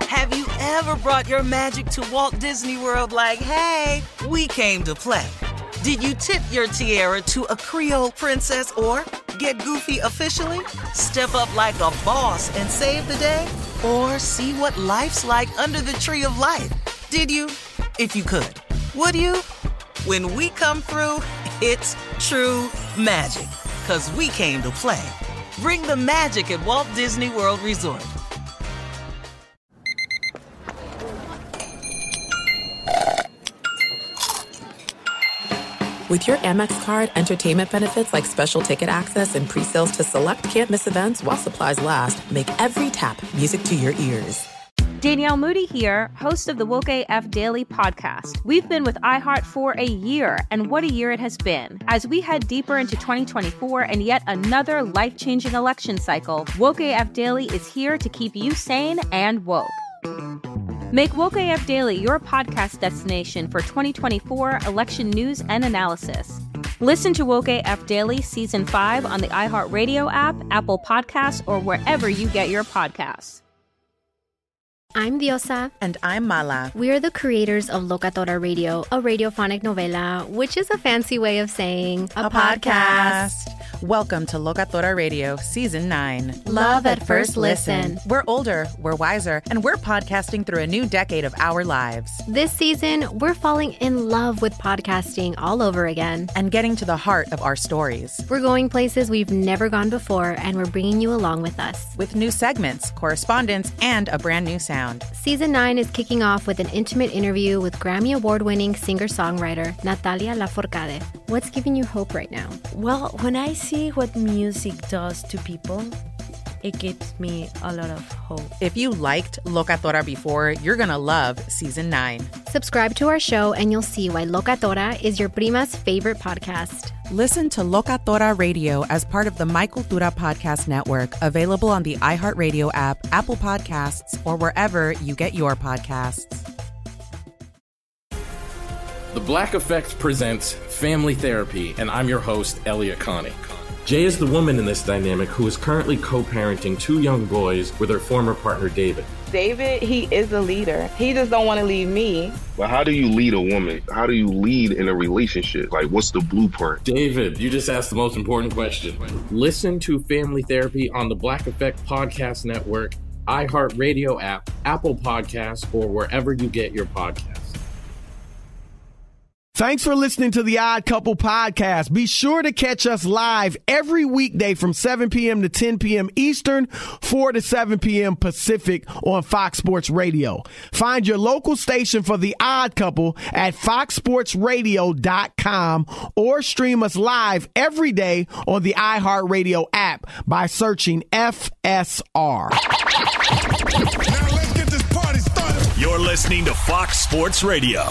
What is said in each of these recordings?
Have you ever brought your magic to Walt Disney World like, hey, we came to play? Did you tip your tiara to a Creole princess or get goofy officially? Step up like a boss and save the day? Or see what life's like under the tree of life? Did you? If you could. Would you? When we come through, it's true magic. 'Cause we came to play. Bring the magic at Walt Disney World Resort. With your Amex card, entertainment benefits like special ticket access and pre-sales to select can't-miss events while supplies last make every tap music to your ears. Danielle Moody here, host of the Woke AF Daily podcast. We've been with iHeart for a year, and what a year it has been. As we head deeper into 2024 and yet another life-changing election cycle, Woke AF Daily is here to keep you sane and woke. Make Woke AF Daily your podcast destination for 2024 election news and analysis. Listen to Woke AF Daily Season 5 on the iHeartRadio app, Apple Podcasts, or wherever you get your podcasts. I'm Diosa. And I'm Mala. We are the creators of Locatora Radio, a radiophonic novela, which is a fancy way of saying a podcast. Welcome to Locatora Radio, Season 9. Love at first listen. We're older, we're wiser, and we're podcasting through a new decade of our lives. This season, we're falling in love with podcasting all over again. And getting to the heart of our stories. We're going places we've never gone before, and we're bringing you along with us. With new segments, correspondence, and a brand new sound. Season 9 is kicking off with an intimate interview with Grammy Award-winning singer-songwriter Natalia Lafourcade. What's giving you hope right now? Well, when I see what music does to people, it gives me a lot of hope. If you liked Locatora before, you're going to love Season 9. Subscribe to our show and you'll see why Locatora is your prima's favorite podcast. Listen to Locatora Radio as part of the My Cultura Podcast Network, available on the iHeartRadio app, Apple Podcasts, or wherever you get your podcasts. The Black Effect presents Family Therapy, and I'm your host, Elliot Connie. Jay is the woman in this dynamic who is currently co-parenting 2 young boys with her former partner, David. David, he is a leader. He just don't want to leave me. But how do you lead a woman? How do you lead in a relationship? Like, what's the blueprint? David, you just asked the most important question. Listen to Family Therapy on the Black Effect Podcast Network, iHeartRadio app, Apple Podcasts, or wherever you get your podcasts. Thanks for listening to the Odd Couple podcast. Be sure to catch us live every weekday from 7 p.m. to 10 p.m. Eastern, 4 to 7 p.m. Pacific on Fox Sports Radio. Find your local station for the Odd Couple at foxsportsradio.com or stream us live every day on the iHeartRadio app by searching FSR. Now let's get this party started. You're listening to Fox Sports Radio.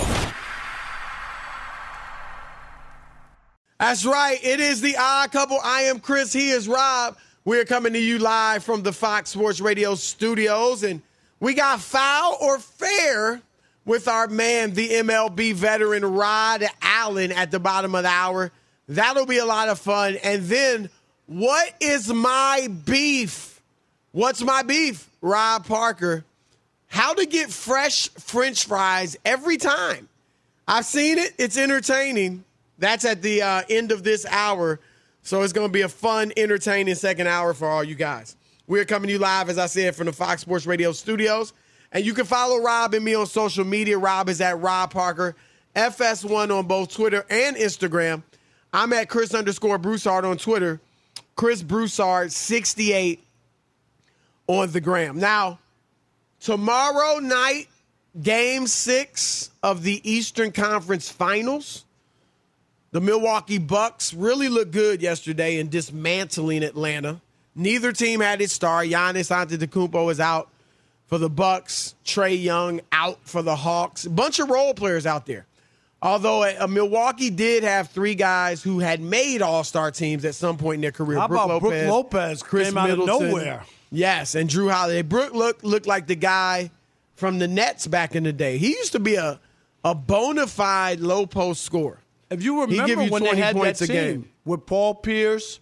That's right. It is the Odd Couple. I am Chris. He is Rob. We're coming to you live from the Fox Sports Radio studios. And we got Foul or Fair with our man, the MLB veteran Rod Allen at the bottom of the hour. That'll be a lot of fun. And then, what is my beef? What's my beef? Rob Parker. How to get fresh French fries every time. I've seen it. It's entertaining. That's at the end of this hour. So it's going to be a fun, entertaining second hour for all you guys. We're coming to you live, as I said, from the Fox Sports Radio studios. And you can follow Rob and me on social media. Rob is at Rob Parker, FS1 on both Twitter and Instagram. I'm at Chris_Broussard on Twitter, Chris Broussard 68 on the gram. Now, tomorrow night, Game 6 of the Eastern Conference Finals. The Milwaukee Bucks really looked good yesterday in dismantling Atlanta. Neither team had its star. Giannis Antetokounmpo is out for the Bucks. Trae Young out for the Hawks. A bunch of role players out there. Although Milwaukee did have 3 guys who had made all-star teams at some point in their career. How about Brook Lopez Chris came out Middleton, of nowhere? Yes, and Drew Holiday. Brook looked like the guy from the Nets back in the day. He used to be a bona fide low-post scorer. If you remember when they had that team with Paul Pierce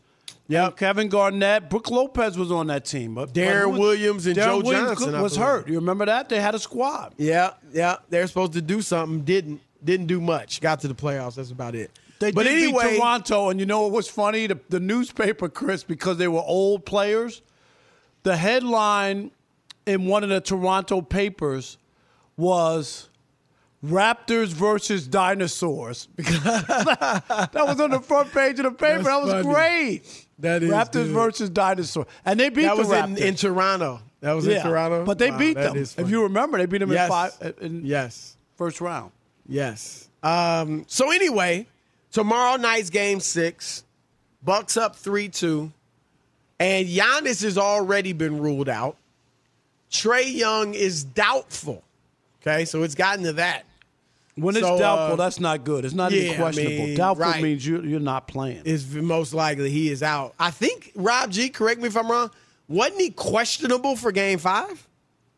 Yep. Kevin Garnett. Brooke Lopez was on that team. But Darren Williams and Joe Johnson was hurt. You remember that? They had a squad. Yeah. They're supposed to do something. Didn't do much. Got to the playoffs. That's about it. They did beat Toronto, and you know what was funny? The newspaper, Chris, because they were old players, the headline in one of the Toronto papers was Raptors versus Dinosaurs. That was on the front page of the paper. That was funny. Great. That is Raptors good. versus Dinosaurs. And they beat the Raptors. That was in Toronto. That was in Toronto? But they beat them. If you remember, they beat them in first round. Yes. So anyway, tomorrow night's game 6. Bucks up 3-2. And Giannis has already been ruled out. Trae Young is doubtful. Okay, so it's gotten to that. When it's doubtful, that's not good. It's not even questionable. Doubtful means you're not playing. It's most likely he is out. I think, Rob G, correct me if I'm wrong, wasn't he questionable for Game 5?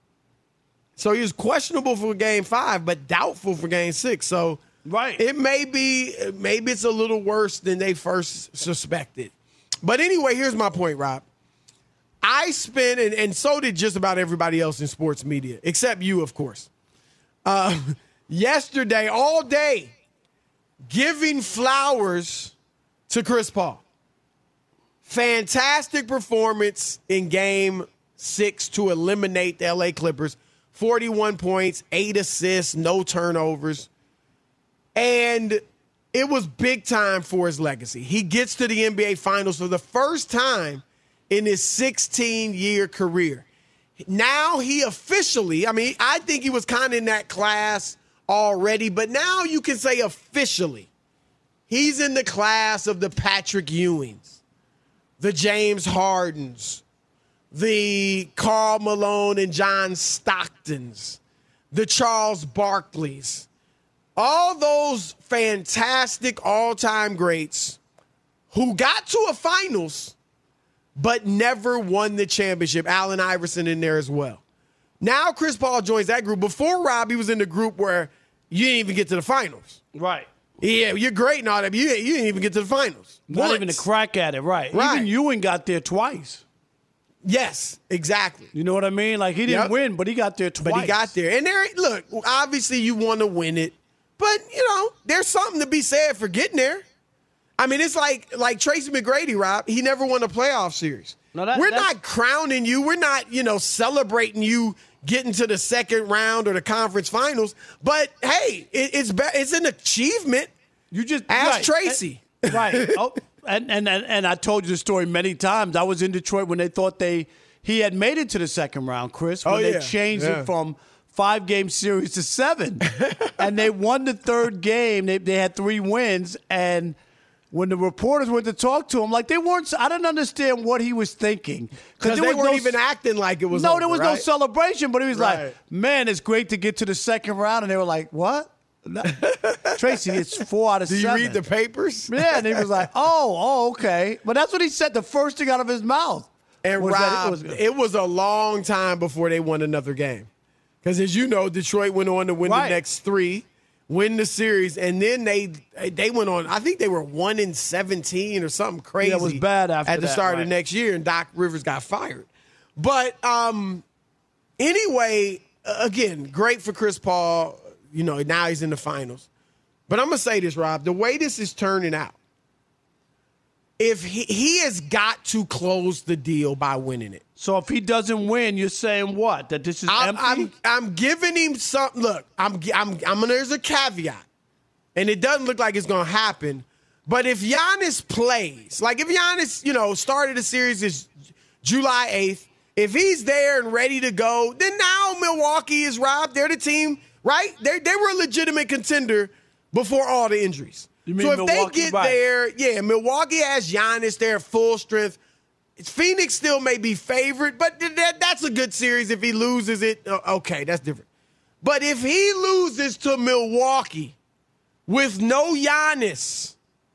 So he was questionable for Game 5, but doubtful for Game 6. So it maybe it's a little worse than they first suspected. But anyway, here's my point, Rob. I spent, and so did just about everybody else in sports media, except you, of course, yesterday, all day, giving flowers to Chris Paul. Fantastic performance in Game 6 to eliminate the LA Clippers. 41 points, 8 assists, no turnovers. And it was big time for his legacy. He gets to the NBA Finals for the first time in his 16-year career. Now he officially, I think he was kind of in that class already, but now you can say officially, he's in the class of the Patrick Ewings, the James Hardens, the Karl Malone and John Stocktons, the Charles Barkleys, all those fantastic all-time greats who got to a finals but never won the championship. Allen Iverson in there as well. Now Chris Paul joins that group. Before, Rob, he was in the group where you didn't even get to the finals. Right. Yeah, you're great and all that, but you didn't even get to the finals. Not even a crack at it, right. Even Ewing got there twice. Yes, exactly. You know what I mean? Like, he didn't win, but he got there twice. But he got there. And look, obviously you want to win it, but, there's something to be said for getting there. It's like Tracy McGrady, Rob. He never won a playoff series. We're not crowning you. We're not, celebrating you getting to the second round or the conference finals. But, hey, it's an achievement. You just ask Tracy. Right. Oh, and I told you the story many times. I was in Detroit when they thought he had made it to the second round, Chris, when they changed it from 5-game series to 7. And they won the third game. They had 3 wins, and when the reporters went to talk to him, I didn't understand what he was thinking. Because they weren't even acting like it was over, there was no celebration, but he was like, man, it's great to get to the second round. And they were like, what? No. Tracy, it's 4 out of 7. Do you read the papers? Yeah, and he was like, oh, okay. But that's what he said, the first thing out of his mouth. And Rob, it was a long time before they won another game. Because as you know, Detroit went on to win the next 3. Win the series, and then they went on. I think they were 1-17 or something crazy. Yeah, it was bad at the start of the next year, and Doc Rivers got fired. But anyway, again, great for Chris Paul. Now he's in the finals. But I'm gonna say this, Rob. The way this is turning out, if he has got to close the deal by winning it. So if he doesn't win, you're saying what? That this is empty? I'm giving him something. Look, there's a caveat, and it doesn't look like it's gonna happen. But if Giannis plays, like if Giannis, started the series is July 8th, if he's there and ready to go, then now Milwaukee is Rob. They're the team, right? They were a legitimate contender before all the injuries. You mean so if Milwaukee, they get there, Milwaukee has Giannis there at full strength. Phoenix still may be favored, but that's a good series. If he loses it, okay, that's different. But if he loses to Milwaukee with no Giannis,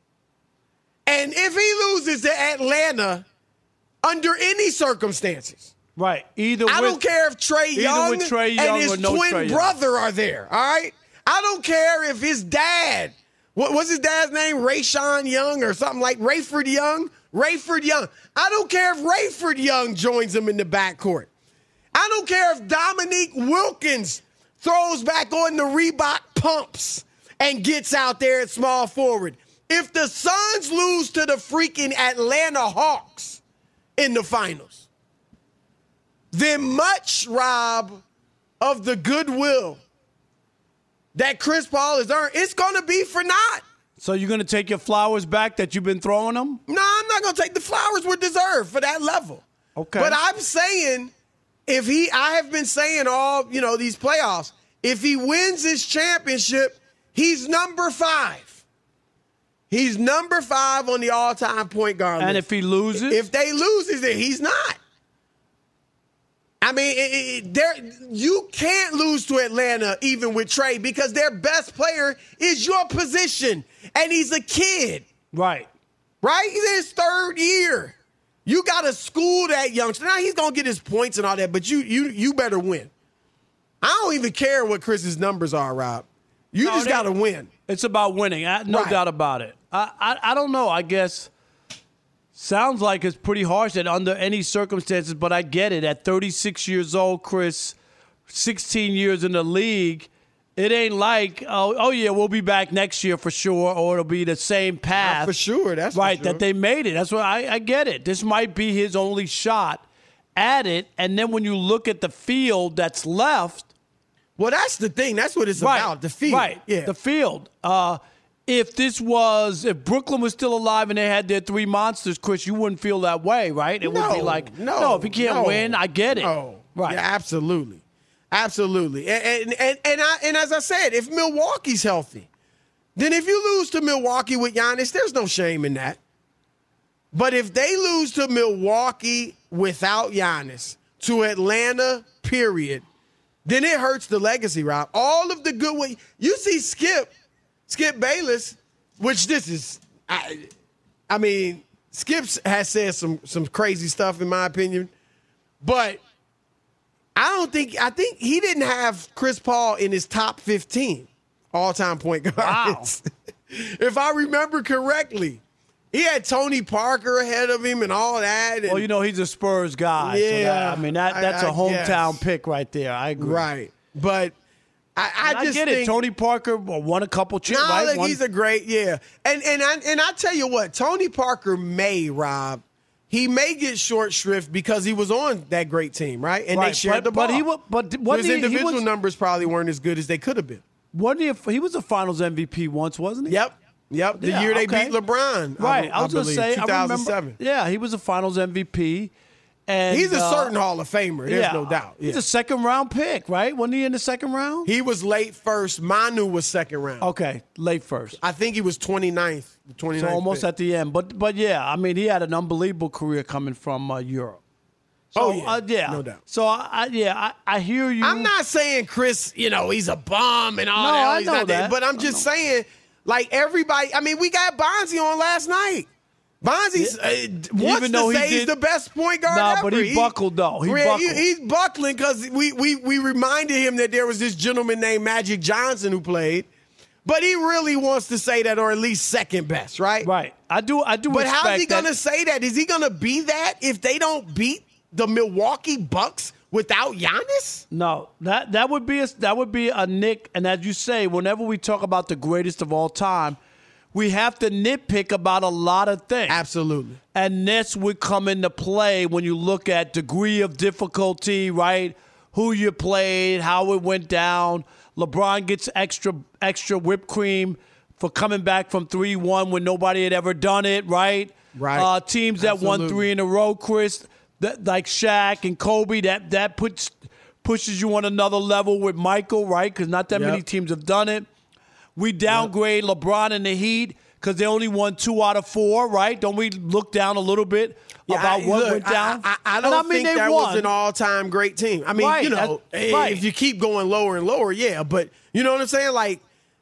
and if he loses to Atlanta under any circumstances, right? I don't care if Trae Young and his twin brother are there, all right? I don't care if his dad, what's his dad's name? Rayshawn Young or something like Rayford Young? Rayford Young. I don't care if Rayford Young joins him in the backcourt. I don't care if Dominique Wilkins throws back on the Reebok pumps and gets out there at small forward. If the Suns lose to the freaking Atlanta Hawks in the finals, then much, Rob, of the goodwill that Chris Paul has earned, it's going to be for naught. So you're going to take your flowers back that you've been throwing them? No, I'm not going to take the flowers were deserved for that level. Okay. But I'm saying, I have been saying all, these playoffs, if he wins his championship, he's number 5. He's number 5 on the all-time point guard list. And if he loses? If they loses, then he's not. I mean, you can't lose to Atlanta even with Trey because their best player is your position, and he's a kid. Right. Right? He's in his 3rd year. You got to school that youngster. Now, he's going to get his points and all that, but you better win. I don't even care what Chris's numbers are, Rob. You just got to win. It's about winning. No doubt about it. I don't know. I guess sounds like it's pretty harsh that under any circumstances, but I get it. At 36 years old, Chris, 16 years in the league, it ain't like, oh yeah, we'll be back next year for sure, or it'll be the same path. Not for sure, that's right, for sure. that they made it. That's what I get it. This might be his only shot at it, and then when you look at the field that's left. Well, that's the thing. That's what it's about, the field. Right, yeah. The field. If Brooklyn was still alive and they had their 3 monsters, Chris, you wouldn't feel that way, right? It would be like, if he can't win, I get it. No. Right. Yeah, absolutely. Absolutely. And as I said, if Milwaukee's healthy, then if you lose to Milwaukee with Giannis, there's no shame in that. But if they lose to Milwaukee without Giannis, to Atlanta, period, then it hurts the legacy, Rob. All of the good way. You see Skip Bayless, which this is, I mean, Skip has said some crazy stuff in my opinion, but I think he didn't have Chris Paul in his top 15 all-time point guards. Wow. If I remember correctly. He had Tony Parker ahead of him and all that. And, well, he's a Spurs guy. Yeah. So that's a hometown pick right there. I agree. Right. But I just get it. Tony Parker won a couple chips. Right? He's a great, And I tell you what, Tony Parker Rob, he may get short shrift because he was on that great team, right? And they shared the ball. His individual numbers probably weren't as good as they could have been. He was a Finals MVP once, wasn't he? Yep. The year they beat LeBron. Right. I was going to say, 2007. I remember. Yeah, he was a Finals MVP. And he's a certain Hall of Famer. There's no doubt. Yeah. He's a second-round pick, right? Wasn't he in the second round? He was late first. Manu was second round. Okay, late first. I think he was 29th. So almost pick. At the end. But yeah, he had an unbelievable career coming from Europe. So, no doubt. So, I hear you. I'm not saying Chris, he's a bum and all that. I know that. But I'm just saying, like everybody, we got Bonzi on last night. Bonzi wants to say he's the best point guard ever. But he buckled, though. He's buckling because we reminded him that there was this gentleman named Magic Johnson who played. But he really wants to say that, or at least second best, right? Right. I do. But how's he going to say that? Is he going to be that if they don't beat the Milwaukee Bucks without Giannis? No, that would be a nick. And as you say, whenever we talk about the greatest of all time, we have to nitpick about a lot of things. Absolutely. And this would come into play when you look at degree of difficulty, right? Who you played, how it went down. LeBron gets extra whipped cream for coming back from 3-1 when nobody had ever done it, right? Right. Teams that won 3 in a row, Chris, like Shaq and Kobe, that pushes you on another level with Michael, right? Because not that many teams have done it. We downgrade LeBron and the Heat because they only won 2 out of 4, right? Don't we look down a little bit about what went down? I don't think that was an all-time great team. If you keep going lower and lower, but you know what I'm saying? Like,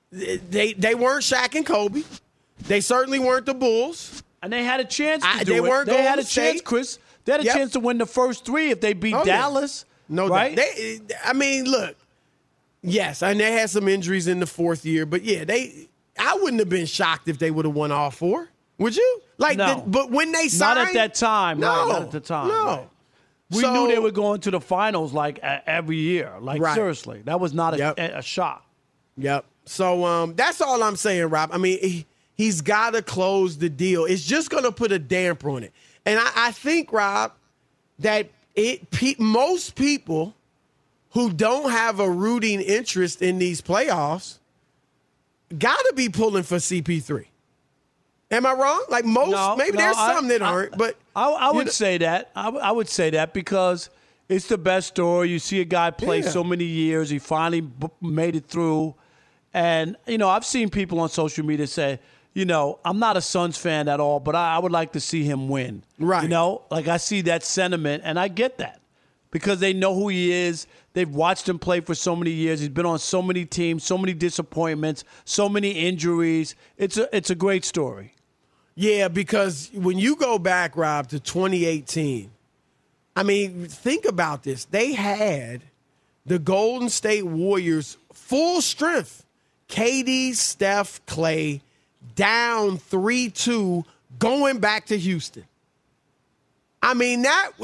they weren't Shaq and Kobe. They certainly weren't the Bulls. And they had a chance to do they it. Weren't they had a State. chance, Chris. They had a chance to win the first 3 if they beat Dallas. No right? doubt. Look. Yes, and they had some injuries in the 4th year, but I wouldn't have been shocked if they would have won all 4. Would you? No. But when they signed? Not at that time. No. Right, not at the time. No. Right. We knew they were going to the finals every year. Seriously. That was not a shock. Yep. So that's all I'm saying, Rob. I mean, he's got to close the deal. It's just going to put a damper on it. And I think, Rob, that most people who don't have a rooting interest in these playoffs got to be pulling for CP3. Am I wrong? Maybe there's some that aren't, but I would say that. I would say that because it's the best story. You see a guy play so many years. He finally made it through. And, I've seen people on social media say, I'm not a Suns fan at all, but I would like to see him win. Right. I see that sentiment, and I get that because they know who he is. They've watched him play for so many years. He's been on so many teams, so many disappointments, so many injuries. It's a great story. Yeah, because when you go back, Rob, to 2018, I mean, think about this. They had the Golden State Warriors full strength. KD, Steph, Clay, down 3-2, going back to Houston. I mean, that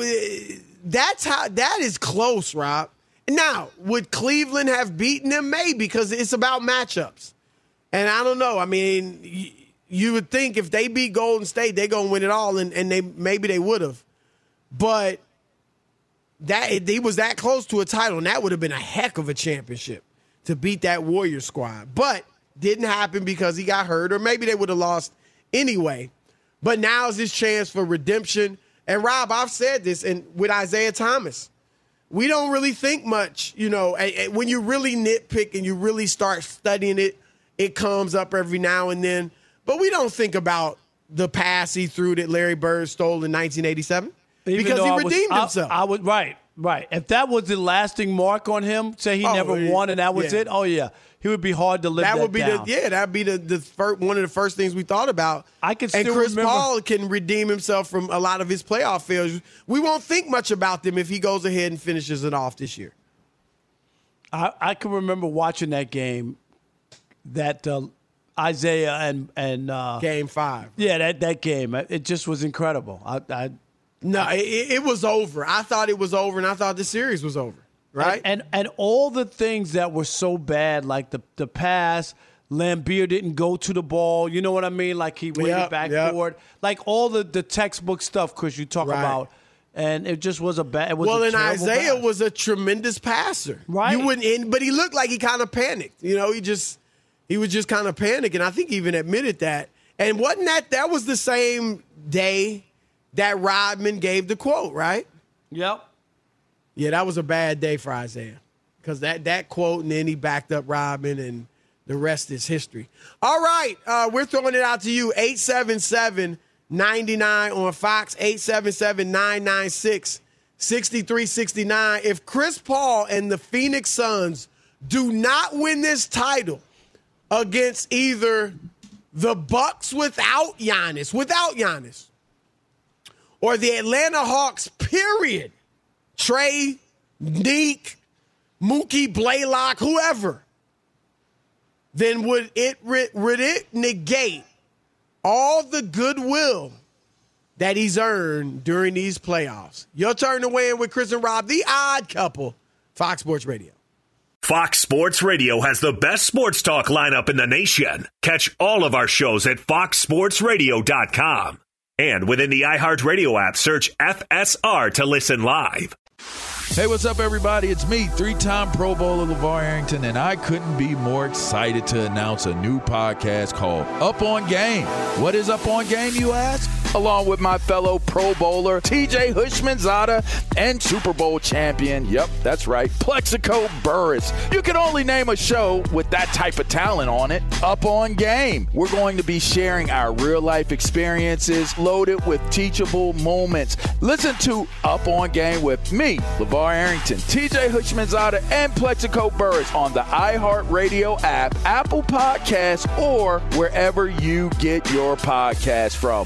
is close, Rob. Now, would Cleveland have beaten them? Maybe, because it's about matchups. And I don't know. I mean, you would think if they beat Golden State, they're going to win it all, and maybe they would have. But he was that close to a title, and that would have been a heck of a championship to beat that Warriors squad. But didn't happen because he got hurt, or maybe they would have lost anyway. But now's his chance for redemption. And, Rob, I've said this, and with Isaiah Thomas, we don't really think much. When you really nitpick and you really start studying it, it comes up every now and then. But we don't think about the pass he threw that Larry Bird stole in 1987 because he redeemed himself. Right. If that was the lasting mark on him, say he never won and that was it, he would be hard to live that down. That'd be the first, one of the first things we thought about. I can still Chris remember. Paul can redeem himself from a lot of his playoff failures. We won't think much about them if he goes ahead and finishes it off this year. I can remember watching that game, that Isaiah and Game 5. Yeah, that game. It just was incredible. It was over. I thought it was over, and I thought the series was over. Right? And all the things that were so bad, like the pass, Lambeer didn't go to the ball. You know what I mean? Like he waited back forward. Like all the textbook stuff, Chris, you talk about. And it just was a bad. And Isaiah was a tremendous passer. Right. But he looked like he kind of panicked. He was just kind of panicking. I think he even admitted that. And wasn't that was the same day that Rodman gave the quote, right? Yep. Yeah, that was a bad day for Isaiah because that quote, and then he backed up Rodman, and the rest is history. All right, we're throwing it out to you, 877-99 on Fox, 877-996-6369. If Chris Paul and the Phoenix Suns do not win this title against either the Bucks without Giannis, or the Atlanta Hawks, period, Trey, Neek, Mookie, Blaylock, whoever, then would it negate all the goodwill that he's earned during these playoffs? Your turn to weigh in with Chris and Rob, the Odd Couple, Fox Sports Radio. Fox Sports Radio has the best sports talk lineup in the nation. Catch all of our shows at foxsportsradio.com. And within the iHeartRadio app, search FSR to listen live. Hey, what's up, everybody? It's me, three-time Pro Bowler LeVar Arrington, and I couldn't be more excited to announce a new podcast called Up On Game. What is Up On Game, you ask? Along with my fellow Pro Bowler, TJ Houshmandzadeh, and Super Bowl champion, yep, that's right, Plexico Burress. You can only name a show with that type of talent on it. Up On Game. We're going to be sharing our real-life experiences loaded with teachable moments. Listen to Up On Game with me, LeVar Arrington, TJ Houshmandzadeh, and Plexico Burress on the iHeartRadio app, Apple Podcasts, or wherever you get your podcasts from.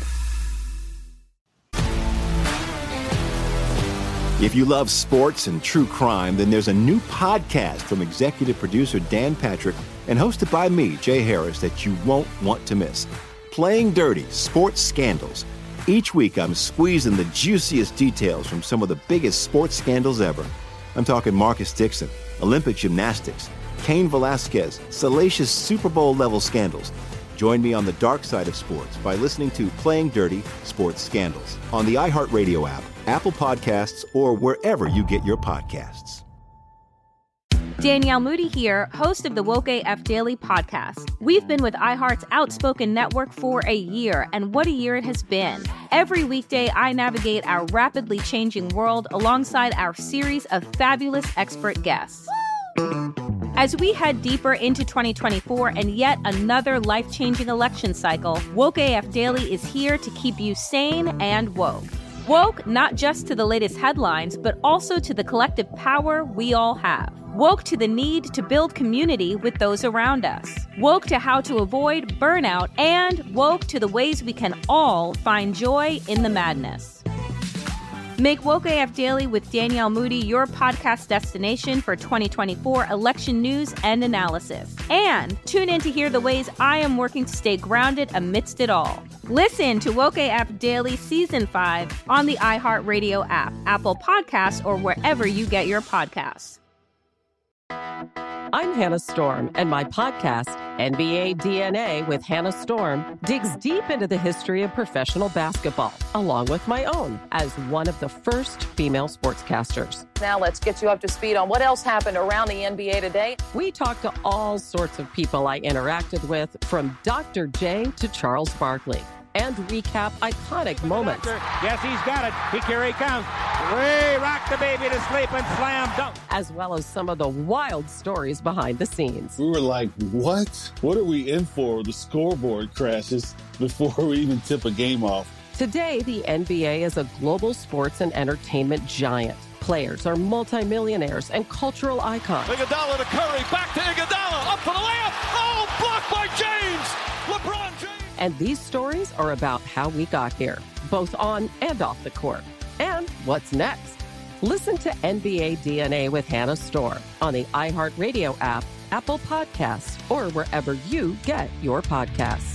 If you love sports and true crime, then there's a new podcast from executive producer Dan Patrick and hosted by me, Jay Harris, that you won't want to miss. Playing Dirty: Sports Scandals. Each week, I'm squeezing the juiciest details from some of the biggest sports scandals ever. I'm talking Marcus Dixon, Olympic gymnastics, Cain Velasquez, salacious Super Bowl-level scandals. Join me on the dark side of sports by listening to Playing Dirty: Sports Scandals on the iHeartRadio app, Apple Podcasts, or wherever you get your podcasts. Danielle Moody here, host of the Woke AF Daily podcast. We've been with iHeart's Outspoken Network for a year, and what a year it has been. Every weekday, I navigate our rapidly changing world alongside our series of fabulous expert guests. As we head deeper into 2024 and yet another life-changing election cycle, Woke AF Daily is here to keep you sane and woke. Woke not just to the latest headlines, but also to the collective power we all have. Woke to the need to build community with those around us. Woke to how to avoid burnout, and woke to the ways we can all find joy in the madness. Make Woke AF Daily with Danielle Moody your podcast destination for 2024 election news and analysis. And tune in to hear the ways I am working to stay grounded amidst it all. Listen to Woke AF Daily Season 5 on the iHeartRadio app, Apple Podcasts, or wherever you get your podcasts. I'm Hannah Storm, and my podcast, NBA DNA with Hannah Storm, digs deep into the history of professional basketball, along with my own, as one of the first female sportscasters. Now let's get you up to speed on what else happened around the NBA today. We talk to all sorts of people I interacted with, from Dr. J to Charles Barkley, and recap iconic moments. Yes, he's got it. Here he comes. Way rock the baby to sleep and slam dunk. As well as some of the wild stories behind the scenes. We were like, what? What are we in for? The scoreboard crashes before we even tip a game off. Today, the NBA is a global sports and entertainment giant. Players are multimillionaires and cultural icons. Iguodala to Curry, back to Iguodala, up for the layup. Oh, blocked by James. LeBron James. And these stories are about how we got here, both on and off the court. And what's next? Listen to NBA DNA with Hannah Storm on the iHeartRadio app, Apple Podcasts, or wherever you get your podcasts.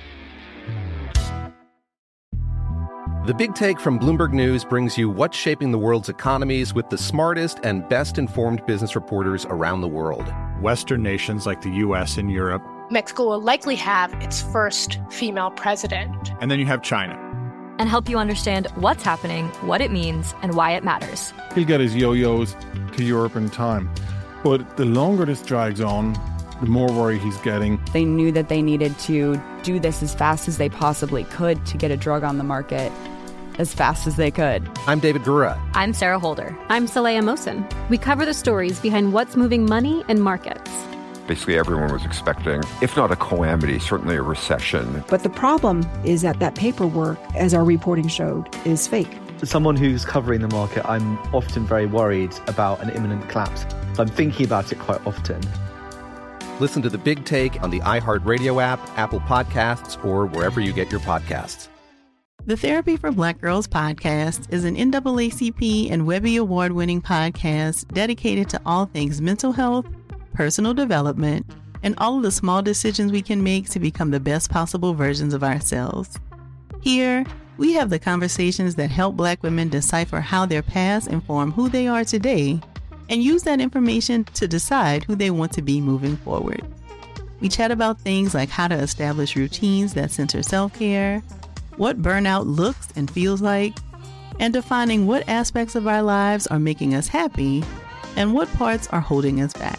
The Big Take from Bloomberg News brings you what's shaping the world's economies with the smartest and best-informed business reporters around the world. Western nations like the U.S. and Europe. Mexico will likely have its first female president. And then you have China. And help you understand what's happening, what it means, and why it matters. He'll get his yo-yos to Europe in time. But the longer this drags on, the more worry he's getting. They knew that they needed to do this as fast as they possibly could to get a drug on the market as fast as they could. I'm David Gura. I'm Sarah Holder. I'm Saleha Mohsen. We cover the stories behind what's moving money and markets. Basically, everyone was expecting, if not a calamity, certainly a recession. But the problem is that paperwork, as our reporting showed, is fake. As someone who's covering the market, I'm often very worried about an imminent collapse. So I'm thinking about it quite often. Listen to The Big Take on the iHeartRadio app, Apple Podcasts, or wherever you get your podcasts. The Therapy for Black Girls podcast is an NAACP and Webby Award-winning podcast dedicated to all things mental health, personal development, and all of the small decisions we can make to become the best possible versions of ourselves. Here, we have the conversations that help Black women decipher how their past inform who they are today and use that information to decide who they want to be moving forward. We chat about things like how to establish routines that center self-care, what burnout looks and feels like, and defining what aspects of our lives are making us happy and what parts are holding us back.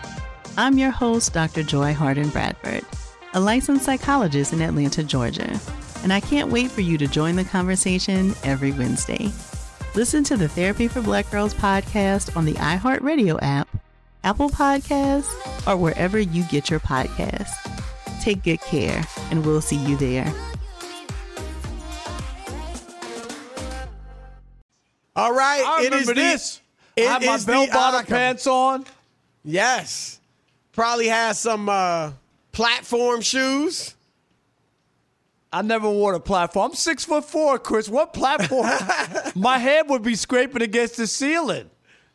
I'm your host, Dr. Joy Harden Bradford, a licensed psychologist in Atlanta, Georgia, and I can't wait for you to join the conversation every Wednesday. Listen to the Therapy for Black Girls podcast on the iHeartRadio app, Apple Podcasts, or wherever you get your podcasts. Take good care, and we'll see you there. All right. I remember this. I had my bell-bottom pants on. Yes. Probably has some platform shoes. I never wore a platform. I'm 6'4", Chris. What platform? My head would be scraping against the ceiling.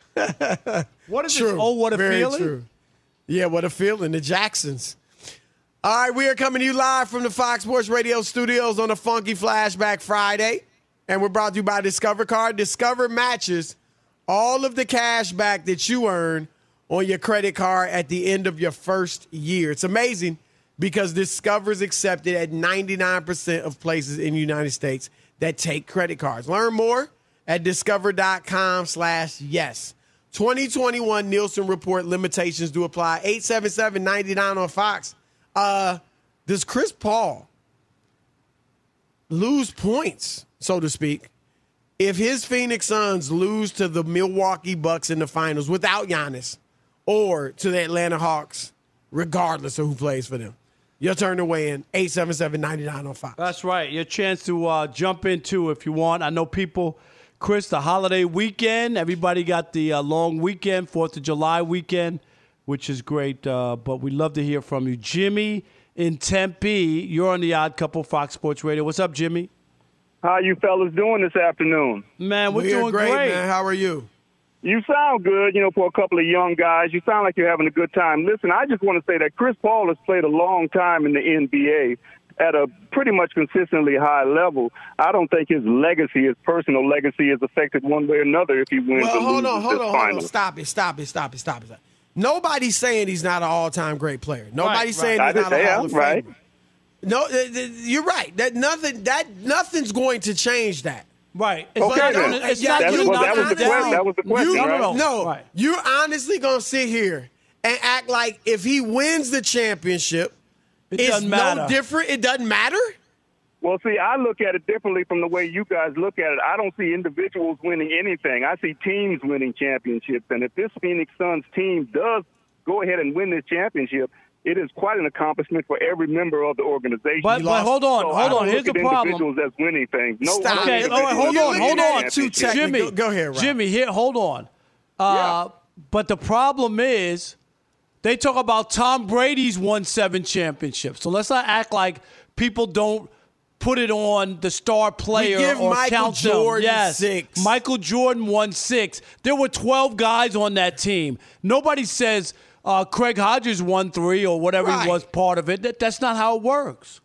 What is True. this? Oh, what a Very feeling. True. Yeah, what a feeling. The Jacksons. All right, we are coming to you live from the Fox Sports Radio studios on a Funky Flashback Friday. And we're brought to you by Discover Card. Discover matches all of the cash back that you earn on your credit card at the end of your first year. It's amazing because Discover is accepted at 99% of places in the United States that take credit cards. Learn more at discover.com/yes. 2021 Nielsen Report limitations do apply. 877-99 on Fox. Does Chris Paul lose points, so to speak, if his Phoenix Suns lose to the Milwaukee Bucks in the finals without Giannis or to the Atlanta Hawks, regardless of who plays for them? Your turn to weigh in, 877-99 on Fox. That's right. Your chance to jump into if you want. I know people, Chris, the holiday weekend, everybody got the long weekend, 4th of July weekend, which is great, but we'd love to hear from you. Jimmy in Tempe, you're on the Odd Couple, Fox Sports Radio. What's up, Jimmy? How you fellas doing this afternoon? Man, we're doing great, man. How are you? You sound good, for a couple of young guys. You sound like you're having a good time. Listen, I just want to say that Chris Paul has played a long time in the NBA at a pretty much consistently high level. I don't think his legacy, his personal legacy, is affected one way or another if he wins the final. Stop it. Nobody's saying he's not an all-time great player. Nobody's saying he's not a Hall of Famer. No, you're right. That nothing's going to change that. Right. That was the question. No, you're honestly going to sit here and act like if he wins the championship, it's no different. It doesn't matter? Well, see, I look at it differently from the way you guys look at it. I don't see individuals winning anything. I see teams winning championships. And if this Phoenix Suns team does go ahead and win this championship, it is quite an accomplishment for every member of the organization. But hold on. Here's the problem. Individuals that's winning things. Hold on. Jimmy, go ahead, Rob. Jimmy, here, hold on. But the problem is they talk about Tom Brady's won 7 championships. So let's not act like people don't put it on the star player or count Jordan them. Yes, 6. Michael Jordan won 6. There were 12 guys on that team. Nobody says Craig Hodges won 3 or whatever he was part of it. That's not how it works.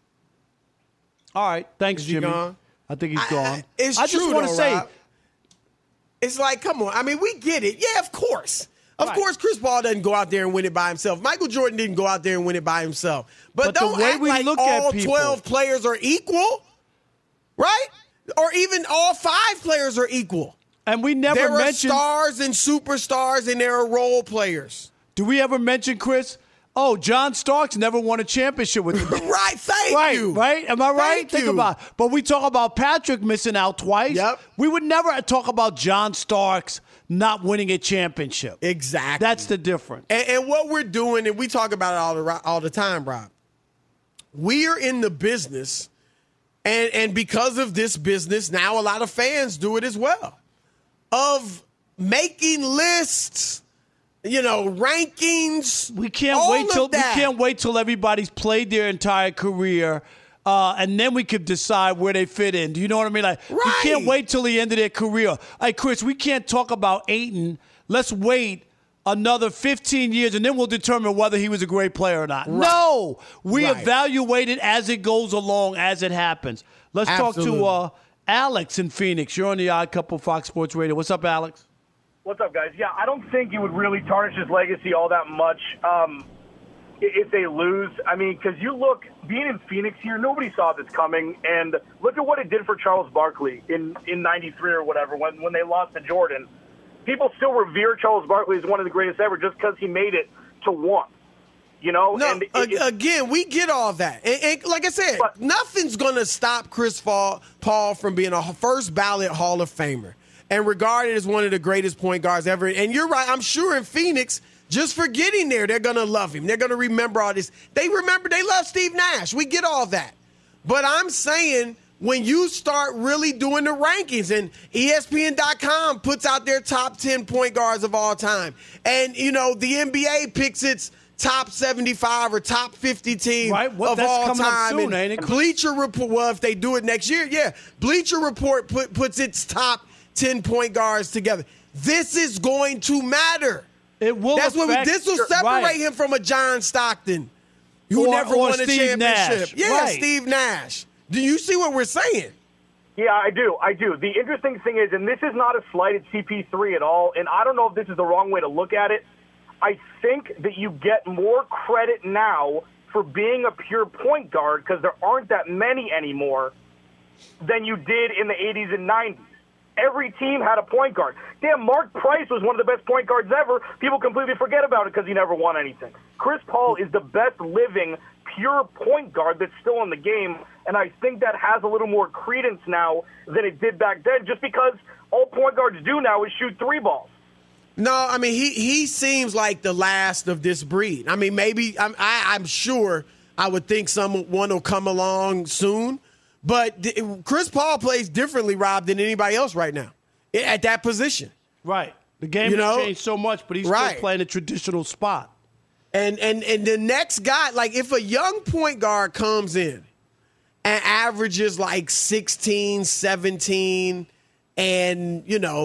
All right. Thanks, Jimmy. Gone? I think he's gone. It's I true, just want to say, Rob. It's like, come on. I mean, we get it. Yeah, of course. Of course, Chris Paul doesn't go out there and win it by himself. Michael Jordan didn't go out there and win it by himself. But don't the way act we like look all at people, 12 players are equal, right? Or even all 5 players are equal. And we never mentioned there are stars and superstars, and there are role players. Do we ever mention, Chris? Oh, John Starks never won a championship with him. Right, thank you. Right, am I right? Think about it. But we talk about Patrick missing out twice. Yep. We would never talk about John Starks not winning a championship. Exactly. That's the difference. And what we're doing, and we talk about it all the time, Rob, we are in the business, and because of this business, now a lot of fans do it as well, of making lists, rankings. We can't wait till everybody's played their entire career, and then we could decide where they fit in. Do you know what I mean? We can't wait till the end of their career. Hey, Chris, we can't talk about Ayton. Let's wait another 15 years, and then we'll determine whether he was a great player or not. Right. No, we evaluate it as it goes along, as it happens. Let's talk to Alex in Phoenix. You're on the Odd Couple, Fox Sports Radio. What's up, Alex? What's up, guys? Yeah, I don't think it would really tarnish his legacy all that much if they lose. I mean, because you look, being in Phoenix here, nobody saw this coming, and look at what it did for Charles Barkley in 93 or whatever when they lost to Jordan. People still revere Charles Barkley as one of the greatest ever just because he made it to one. No, again, we get all that. And like I said, nothing's going to stop Chris Paul from being a first-ballot Hall of Famer and regarded as one of the greatest point guards ever. And you're right. I'm sure in Phoenix, just for getting there, they're going to love him. They're going to remember all this. They love Steve Nash. We get all that. But I'm saying when you start really doing the rankings, and ESPN.com puts out their top 10 point guards of all time, and, the NBA picks its top 75 or top 50 team of all time. Soon, ain't it? Bleacher Report, well, if they do it next year, yeah. Bleacher Report puts its top 10 point guards together. This is going to matter. It will. This will separate him from a John Stockton. who never won a Steve championship. Nash. Yeah, right. Steve Nash. Do you see what we're saying? Yeah, I do. The interesting thing is, and this is not a slight at CP3 at all, and I don't know if this is the wrong way to look at it, I think that you get more credit now for being a pure point guard, because there aren't that many anymore, than you did in the 80s and 90s. Every team had a point guard. Damn, Mark Price was one of the best point guards ever. People completely forget about it because he never won anything. Chris Paul is the best living pure point guard that's still in the game, and I think that has a little more credence now than it did back then, just because all point guards do now is shoot three balls. No, I mean, he seems like the last of this breed. I mean, maybe I'm sure I would think someone will come along soon. But Chris Paul plays differently, Rob, than anybody else right now at that position. Right. The game has changed so much, but he's still playing a traditional spot. And the next guy, like if a young point guard comes in and averages like 16, 17, and,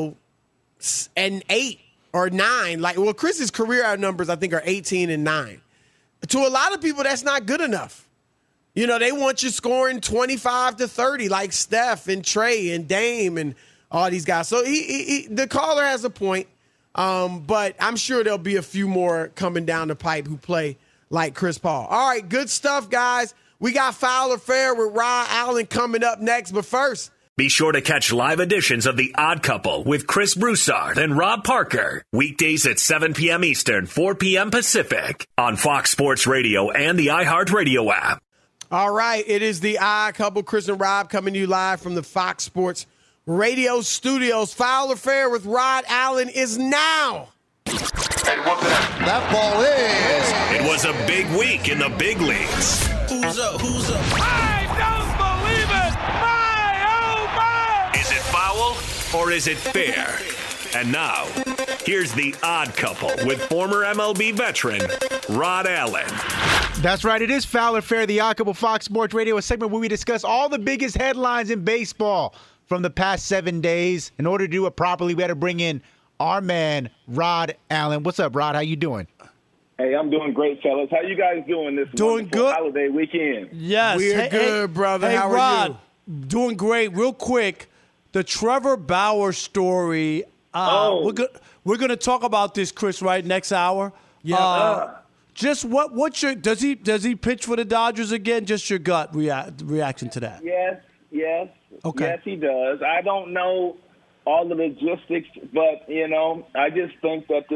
and 8 or 9, Chris's career numbers, I think, are 18 and 9. To a lot of people, that's not good enough. They want you scoring 25 to 30 like Steph and Trey and Dame and all these guys. So the caller has a point, but I'm sure there'll be a few more coming down the pipe who play like Chris Paul. All right, good stuff, guys. We got Foul or Fair with Rod Allen coming up next, but first, be sure to catch live editions of The Odd Couple with Chris Broussard and Rob Parker. Weekdays at 7 p.m. Eastern, 4 p.m. Pacific on Fox Sports Radio and the iHeartRadio app. All right, it is The Odd Couple. Chris and Rob coming to you live from the Fox Sports Radio studios. Foul or Fair with Rod Allen is now. That ball is. It was a big week in the big leagues. Who's up? I don't believe it! My, oh my! Is it foul or is it fair? And now, here's The Odd Couple with former MLB veteran Rod Allen. That's right. It is Foul or Fair, The Odd Couple, Fox Sports Radio, a segment where we discuss all the biggest headlines in baseball from the past 7 days. In order to do it properly, we had to bring in our man, Rod Allen. What's up, Rod? How you doing? Hey, I'm doing great, fellas. How you guys doing this good holiday weekend? Yes. We're good, brother. Hey, How Rod, are you? Doing great. Real quick, the Trevor Bauer story. We're going to talk about this, Chris, right, next hour. Yeah. Just what's your does he pitch for the Dodgers again? Just your gut reaction to that? Yes. Okay. Yes, he does. I don't know all the logistics, but I just think that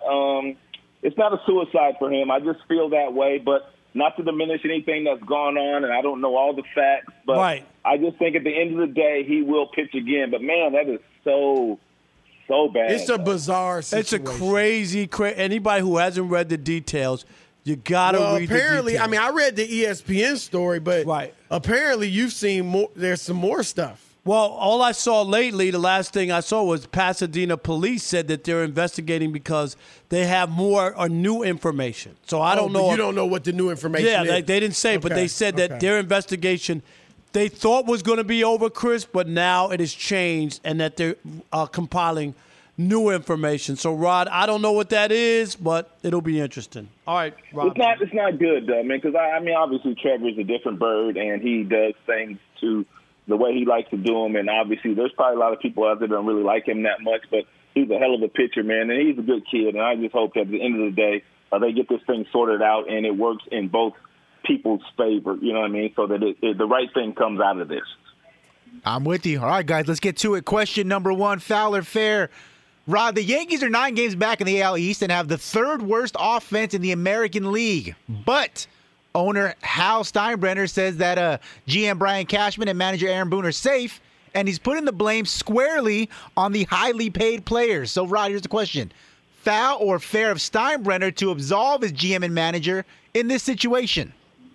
it's not a suicide for him. I just feel that way, but not to diminish anything that's gone on, and I don't know all the facts, but I just think at the end of the day he will pitch again. But man, that is so bad. It's a bizarre situation. It's a crazy. Anybody who hasn't read the details, you got to read apparently, the details. I mean, I read the ESPN story, but apparently you've seen more. There's some more stuff. Well, all I saw lately, the last thing I saw was Pasadena police said that they're investigating because they have more or new information. So I don't know. But you don't know what the new information is. Yeah, they didn't say, but they said that their investigation they thought was going to be over, Chris, but now it has changed and that they're compiling new information. So, Rod, I don't know what that is, but it'll be interesting. All right, Rod. It's not good, though, man, because, obviously Trevor's a different bird, and he does things to the way he likes to do them, and obviously there's probably a lot of people out there that don't really like him that much, but he's a hell of a pitcher, man, and he's a good kid, and I just hope that at the end of the day they get this thing sorted out and it works in both people's favor, you know what I mean, so that the right thing comes out of this. I'm with you. All right, guys, let's get to it. Question number one, Foul or Fair. Rod, the Yankees are 9 games back in the AL East and have the third worst offense in the American League. But owner Hal Steinbrenner says that GM Brian Cashman and manager Aaron Boone are safe, and he's putting the blame squarely on the highly paid players. So, Rod, here's the question. Foul or fair of Steinbrenner to absolve his GM and manager in this situation?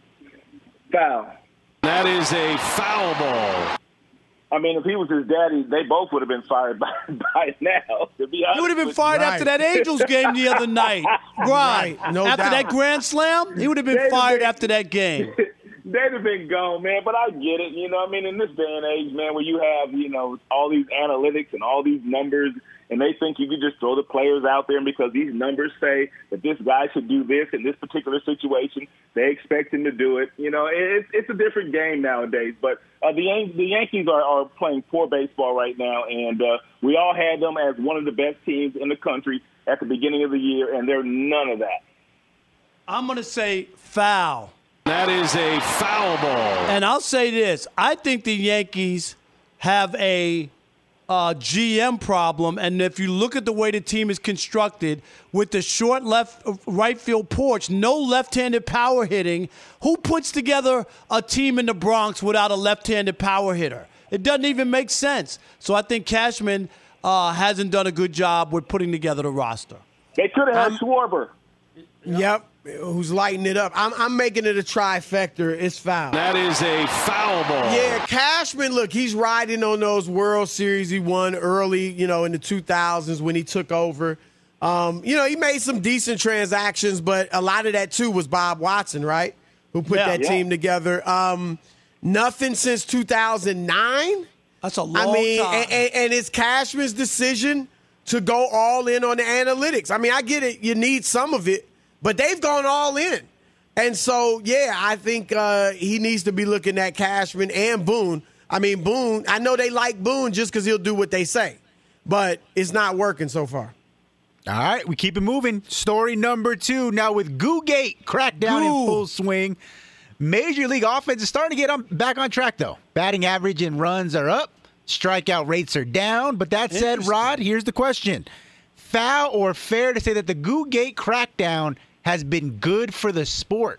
Foul. That is a foul ball. I mean, if he was his daddy, they both would have been fired by now. To be honest, he would have been fired after that Angels game the other night. Right. No after doubt. That grand slam, he would have been fired after that game. They'd have been gone, man. But I get it. You know, I mean, in this day and age, man, where you have, all these analytics and all these numbers, and they think you can just throw the players out there, and because these numbers say that this guy should do this in this particular situation, they expect him to do it. You know, it's a different game nowadays. But the Yankees are playing poor baseball right now, and we all had them as one of the best teams in the country at the beginning of the year, and they're none of that. I'm going to say foul. That is a foul ball. And I'll say this. I think the Yankees have a GM problem, and if you look at the way the team is constructed with the short right field porch, no left-handed power hitting, who puts together a team in the Bronx without a left-handed power hitter? It doesn't even make sense. So I think Cashman hasn't done a good job with putting together the roster. They could have had Schwarber. Yep. Who's lighting it up. I'm making it a trifecta. It's foul. That is a foul ball. Yeah, Cashman, look, he's riding on those World Series he won early, in the 2000s when he took over. He made some decent transactions, but a lot of that, too, was Bob Watson, right, who put that team together. Nothing since 2009. That's a long time. And it's Cashman's decision to go all in on the analytics. I mean, I get it. You need some of it. But they've gone all in. And so, I think he needs to be looking at Cashman and Boone. I mean, Boone, I know they like Boone just because he'll do what they say. But it's not working so far. All right, we keep it moving. Story number 2. Now with Googate crackdown in full swing, Major League offense is starting to get back on track, though. Batting average and runs are up. Strikeout rates are down. But that said, Rod, here's the question. Foul or fair to say that the Googate crackdown has been good for the sport?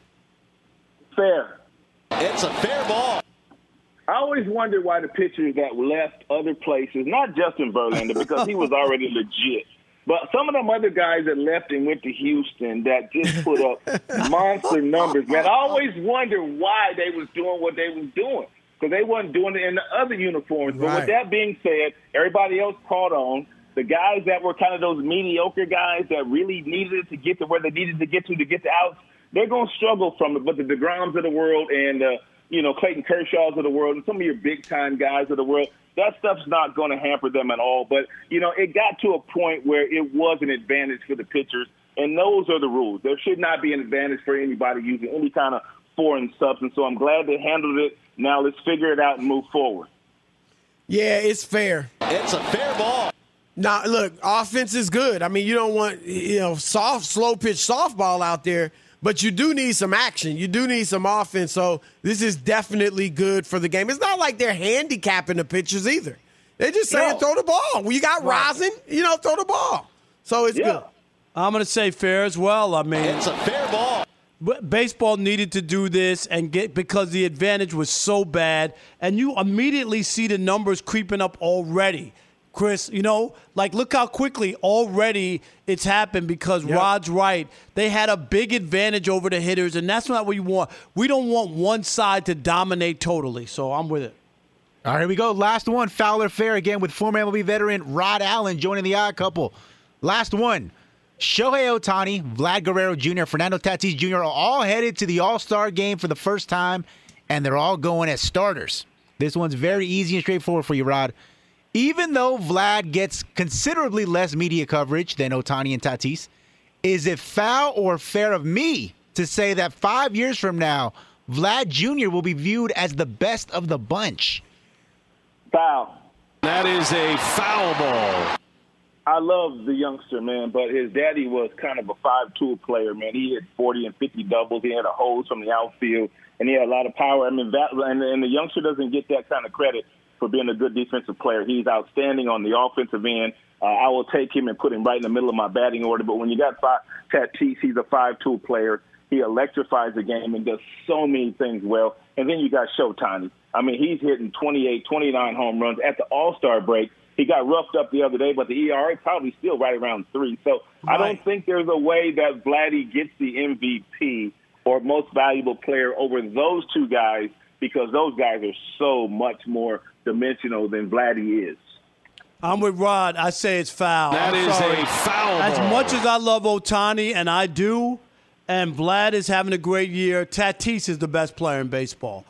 Fair. It's a fair ball. I always wondered why the pitchers that left other places, not Justin Verlander, because he was already legit, but some of them other guys that left and went to Houston that just put up monster numbers, man. I always wondered why they was doing what they was doing, because they wasn't doing it in the other uniforms. But with that being said, everybody else caught on. The guys that were kind of those mediocre guys that really needed to get to where they needed to get the outs, they're going to struggle from it. But the DeGroms of the world and, Clayton Kershaws of the world and some of your big-time guys of the world, that stuff's not going to hamper them at all. But, it got to a point where it was an advantage for the pitchers, and those are the rules. There should not be an advantage for anybody using any kind of foreign substance. So I'm glad they handled it. Now let's figure it out and move forward. Yeah, it's fair. It's a fair ball. Now, look, offense is good. I mean, you don't want, slow pitch softball out there, but you do need some action. You do need some offense. So this is definitely good for the game. It's not like they're handicapping the pitchers either. They're just saying throw the ball. When you got Rosin, throw the ball. So it's good. I'm going to say fair as well. I mean, it's a fair ball. Baseball needed to do this because the advantage was so bad, and you immediately see the numbers creeping up already. Chris, look how quickly already it's happened because Rod's right. They had a big advantage over the hitters, and that's not what you want. We don't want one side to dominate totally, so I'm with it. All right, here we go. Last one, foul or fair, again with former MLB veteran Rod Allen joining the Odd Couple. Last one, Shohei Ohtani, Vlad Guerrero Jr., Fernando Tatis Jr. are all headed to the All-Star game for the first time, and they're all going as starters. This one's very easy and straightforward for you, Rod. Even though Vlad gets considerably less media coverage than Ohtani and Tatis, is it foul or fair of me to say that 5 years from now, Vlad Jr. will be viewed as the best of the bunch? Foul. That is a foul ball. I love the youngster, man, but his daddy was kind of a 5-tool player, man. He hit 40 and 50 doubles. He had a hose from the outfield, and he had a lot of power. I mean, and the youngster doesn't get that kind of credit for being a good defensive player. He's outstanding on the offensive end. I will take him and put him right in the middle of my batting order. But when you got Tatis, he's a 5-tool player. He electrifies the game and does so many things well. And then you got Showtime. I mean, he's hitting 28, 29 home runs at the All-Star break. He got roughed up the other day, but the ERA probably still right around 3. So I don't think there's a way that Vladdy gets the MVP or most valuable player over those two guys, because those guys are so much more dimensional than Vladdy is. I'm with Rod. I say it's foul. That is a foul ball. As much as I love Ohtani, and I do, and Vlad is having a great year, Tatis is the best player in baseball.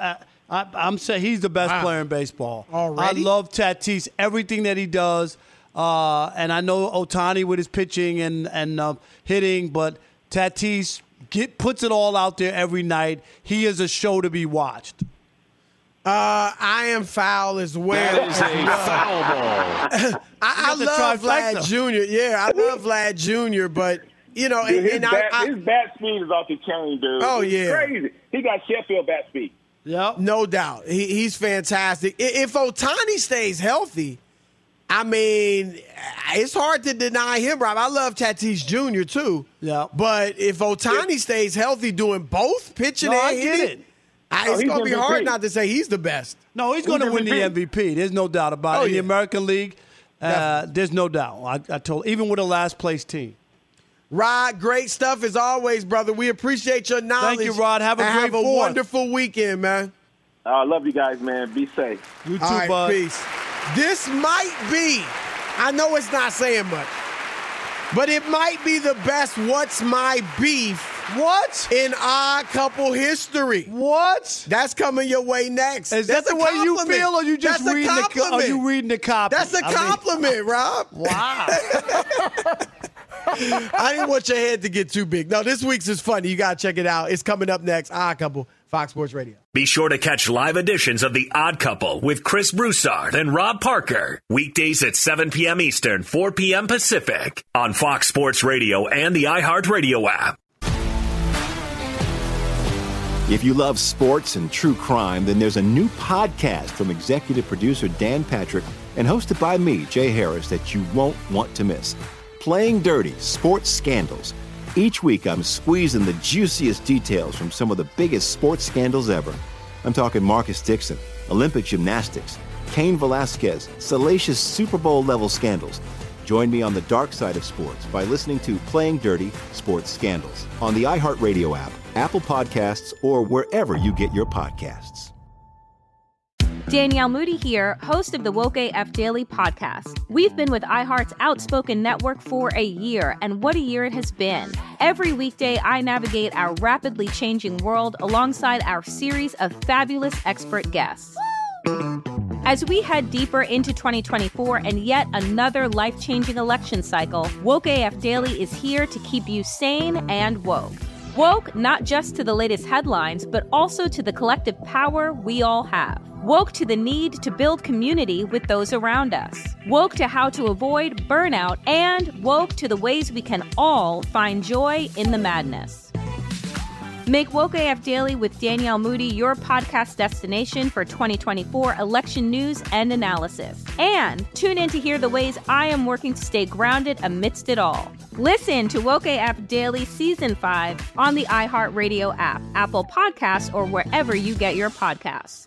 I'm saying he's the best player in baseball. Already? I love Tatis, everything that he does. And I know Ohtani with his pitching and hitting, but Tatis puts it all out there every night. He is a show to be watched. I am foul as well. That is a foul ball. I love Vlad Jr. Yeah, I love Vlad Jr., but, you know. Dude, his bat speed is off the chain, dude. Oh, it's yeah. Crazy. He got Sheffield bat speed. Yep. No doubt. He's fantastic. If Ohtani stays healthy, I mean, it's hard to deny him, Rob. I love Tatis Jr. too. Yeah. But if Ohtani stays healthy doing both, pitching and hitting, it's going to be hard not to say he's the best. No, he's going to win the MVP. There's no doubt about it. In the American League, there's no doubt. I told even with a last-place team. Rod, great stuff as always, brother. We appreciate your knowledge. Thank you, Rod. Have a wonderful weekend, man. I love you guys, man. Be safe. You too, all right, bud. Peace. This might be, I know it's not saying much, but it might be the best What's My Beef in Odd Couple history. What? That's coming your way next. Is that the way you feel, or you just reading the copy? That's a compliment, Rob. Wow. I didn't want your head to get too big. No, this week's is funny. You got to check it out. It's coming up next. Odd Couple, Fox Sports Radio. Be sure to catch live editions of The Odd Couple with Chris Broussard and Rob Parker. Weekdays at 7 p.m. Eastern, 4 p.m. Pacific on Fox Sports Radio and the iHeart Radio app. If you love sports and true crime, then there's a new podcast from executive producer Dan Patrick and hosted by me, Jay Harris, that you won't want to miss. Playing Dirty: Sports Scandals. Each week, I'm squeezing the juiciest details from some of the biggest sports scandals ever. I'm talking Marcus Dixon, Olympic gymnastics, Cain Velasquez, salacious Super Bowl-level scandals. Join me on the dark side of sports by listening to Playing Dirty: Sports Scandals on the iHeartRadio app, Apple Podcasts, or wherever you get your podcasts. Danielle Moody here, host of the Woke AF Daily podcast. We've been with iHeart's Outspoken Network for a year, and what a year it has been. Every weekday, I navigate our rapidly changing world alongside our series of fabulous expert guests. As we head deeper into 2024 and yet another life-changing election cycle, Woke AF Daily is here to keep you sane and woke. Woke not just to the latest headlines, but also to the collective power we all have. Woke to the need to build community with those around us. Woke to how to avoid burnout, and woke to the ways we can all find joy in the madness. Make Woke AF Daily with Danielle Moody your podcast destination for 2024 election news and analysis. And tune in to hear the ways I am working to stay grounded amidst it all. Listen to Woke AF Daily Season 5 on the iHeartRadio app, Apple Podcasts, or wherever you get your podcasts.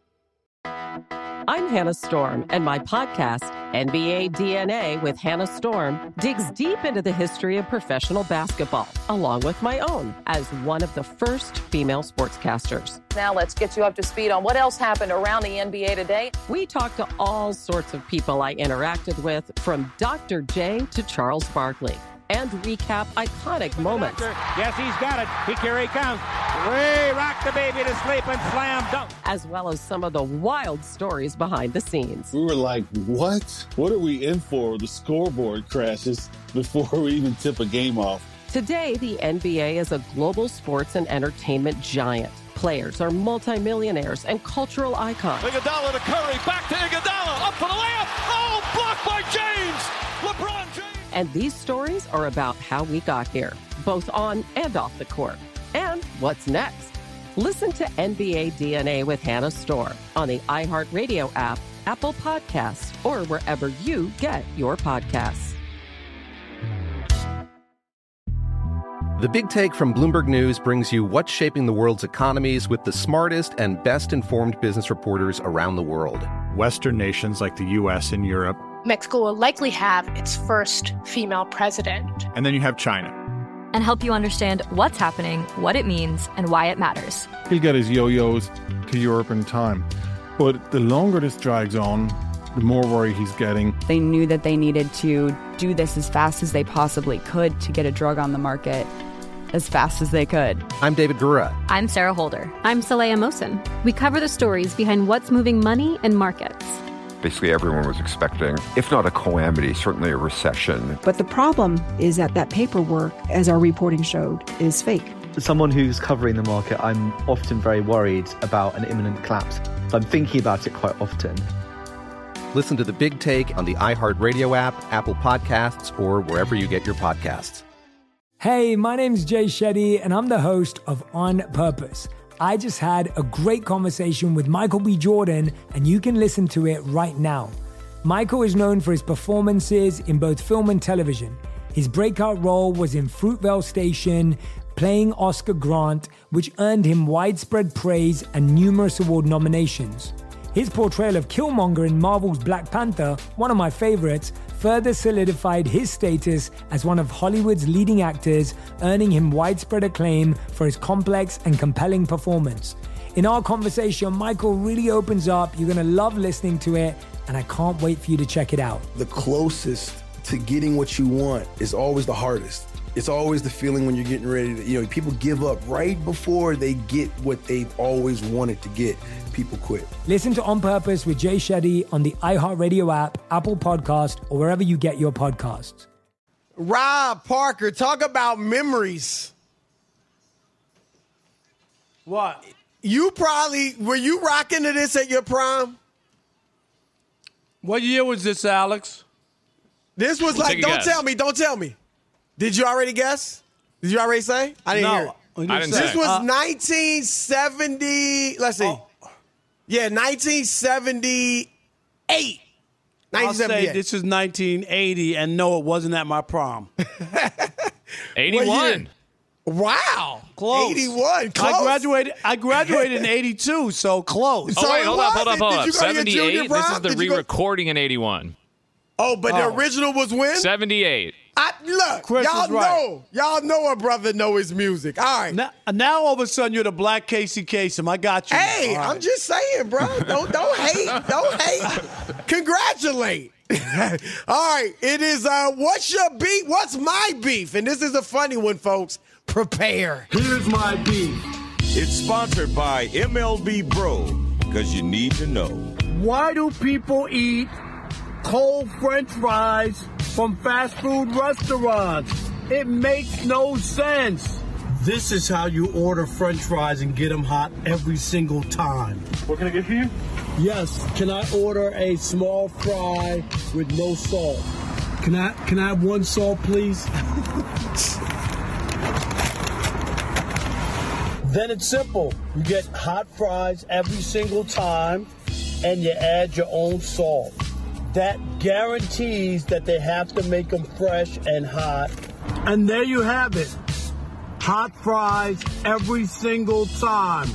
I'm Hannah Storm, and my podcast, NBA DNA with Hannah Storm, digs deep into the history of professional basketball, along with my own, as one of the first female sportscasters. Now let's get you up to speed on what else happened around the NBA today. We talked to all sorts of people I interacted with, from Dr. J to Charles Barkley, and recap iconic moments. Yes, he's got it. Here he comes. Way rock the baby to sleep and slam dunk. As well as some of the wild stories behind the scenes. We were like, what? What are we in for? The scoreboard crashes before we even tip a game off. Today, the NBA is a global sports and entertainment giant. Players are multimillionaires and cultural icons. Iguodala to Curry, back to Iguodala, up for the layup. Oh, blocked by James. LeBron James. And these stories are about how we got here, both on and off the court. And what's next? Listen to NBA DNA with Hannah Storm on the iHeartRadio app, Apple Podcasts, or wherever you get your podcasts. The Big Take from Bloomberg News brings you what's shaping the world's economies with the smartest and best-informed business reporters around the world. Western nations like the U.S. and Europe. Mexico will likely have its first female president. And then you have China. And help you understand what's happening, what it means, and why it matters. He'll get his yo-yos to Europe in time. But the longer this drags on, the more worry he's getting. They knew that they needed to do this as fast as they possibly could to get a drug on the market as fast as they could. I'm David Gura. I'm Sarah Holder. I'm Saleha Mohsen. We cover the stories behind what's moving money and markets. basically everyone was expecting, if not a calamity, certainly a recession. But the problem is that paperwork, as our reporting showed, is fake. As someone who's covering the market, I'm often very worried about an imminent collapse. So I'm thinking about it quite often. Listen to The Big Take on the iHeartRadio app, Apple Podcasts, or wherever you get your podcasts. Hey, my name's Jay Shetty, and I'm the host of On Purpose. I just had a great conversation with Michael B. Jordan, and you can listen to it right now. Michael is known for his performances in both film and television. His breakout role was in Fruitvale Station, playing Oscar Grant, which earned him widespread praise and numerous award nominations. His portrayal of Killmonger in Marvel's Black Panther, one of my favorites, further solidified his status as one of Hollywood's leading actors, earning him widespread acclaim for his complex and compelling performance. In our conversation, Michael really opens up. You're going to love listening to it, and I can't wait for you to check it out. The closest to getting what you want is always the hardest. It's always the feeling when you're getting ready to, people give up right before they get what they've always wanted to get. People quit. Listen to On Purpose with Jay Shetty on the iHeartRadio app, Apple Podcast, or wherever you get your podcasts. Rob Parker, talk about memories. What? Were you rocking to this at your prime? What year was this, Alex? This was don't tell me. Did you already guess? Did you already say? I didn't hear it. I didn't say. This was 1970. Let's see. Yeah, 1978. I'll say this is 1980, and no, it wasn't at my prom. 81. Wow. Close. 81. Close. I graduated in 82, so close. Oh, wait, hold up. Did you go to your junior 78? prom? This is the re-recording in 81. Oh, but the original was when? 78. Look, Chris y'all is right. Y'all know a brother know his music. All right. Now all of a sudden you're the black Casey Kasem. I got you. Hey, right. I'm just saying, bro. Don't hate. Don't hate. Congratulate. All right. It is what's your beef? What's my beef? And this is a funny one, folks. Prepare. Here's my beef. It's sponsored by MLB Bro, because you need to know. Why do people eat cold French fries from fast food restaurants? It makes no sense. This is how you order French fries and get them hot every single time. What can I get for you? Yes, can I order a small fry with no salt? Can I have one salt, please? Then it's simple. You get hot fries every single time and you add your own salt. That guarantees that they have to make them fresh and hot. And there you have it. Hot fries every single time.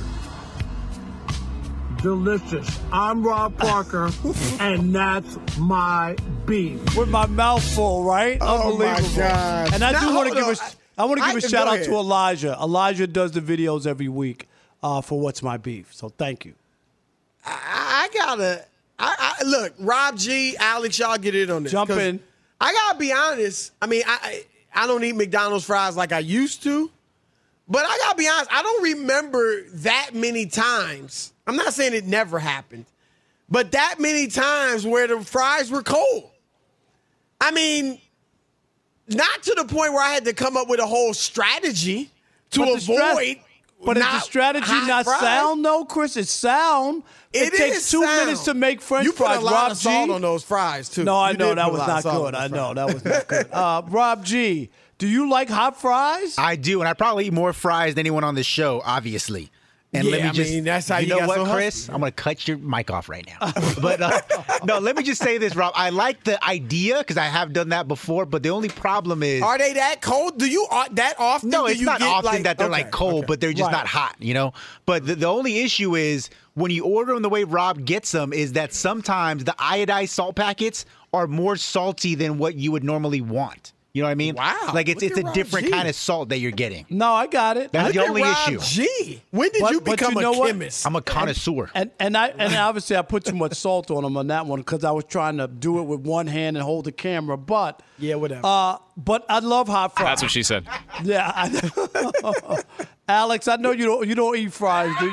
Delicious. I'm Rob Parker, and that's my beef. With my mouth full, right? Oh, Unbelievable. my God. And I want to give a shout out ahead. to Elijah. Elijah does the videos every week for What's My Beef. So thank you. I gotta look, Rob G, Alex, y'all get in on this. Jump in. I gotta be honest. I mean, I don't eat McDonald's fries like I used to, but I gotta be honest. I don't remember that many times. I'm not saying it never happened, but that many times where the fries were cold. I mean, not to the point where I had to come up with a whole strategy to avoid. But is the strategy not sound, though, Chris? It's sound. It takes 2 minutes to make French fries. You put a lot of salt on those fries, too. No, I know that was not good. I know that was not good. Rob G, do you like hot fries? I do, and I probably eat more fries than anyone on this show, obviously. And yeah, that's how you know got what, so Chris? I'm going to cut your mic off right now. But no, let me just say this, Rob. I like the idea because I have done that before, but the only problem is... Are they that cold? Do you that often? No, it's not often that they're cold, but they're just Right. not hot, you know? But the only issue is when you order them the way Rob gets them is that sometimes the iodized salt packets are more salty than what you would normally want. You know what I mean? Wow. Like it's a different kind of salt that you're getting. No, I got it. That's the only issue. Gee, when did you become a chemist? I'm a connoisseur. And obviously I put too much salt on them on that one because I was trying to do it with one hand and hold the camera. But yeah, whatever. But I love hot fries. That's what she said. Yeah, Alex, I know you don't eat fries, do you?